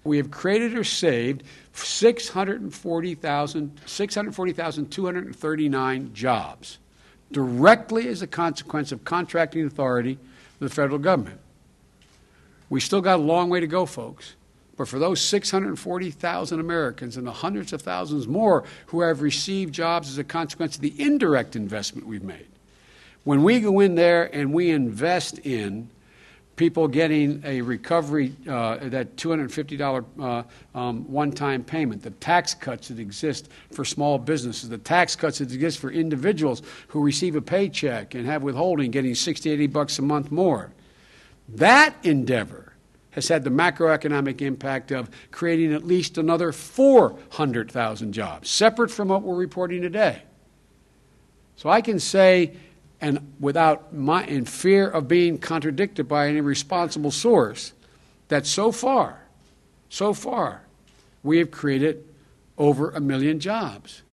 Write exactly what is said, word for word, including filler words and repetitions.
we have created or saved six hundred forty thousand, six hundred forty thousand two hundred thirty-nine jobs directly as a consequence of contracting authority of the federal government. We still got a long way to go, folks. But for those six hundred forty thousand Americans and the hundreds of thousands more who have received jobs as a consequence of the indirect investment we've made, when we go in there and we invest in people getting a recovery, uh, that two hundred fifty dollars uh, um, one-time payment, the tax cuts that exist for small businesses, the tax cuts that exist for individuals who receive a paycheck and have withholding getting sixty, eighty bucks a month more. That endeavor has had the macroeconomic impact of creating at least another four hundred thousand jobs, separate from what we're reporting today. So I can say, and without my, in fear of being contradicted by any responsible source, that so far, so far, we have created over a million jobs.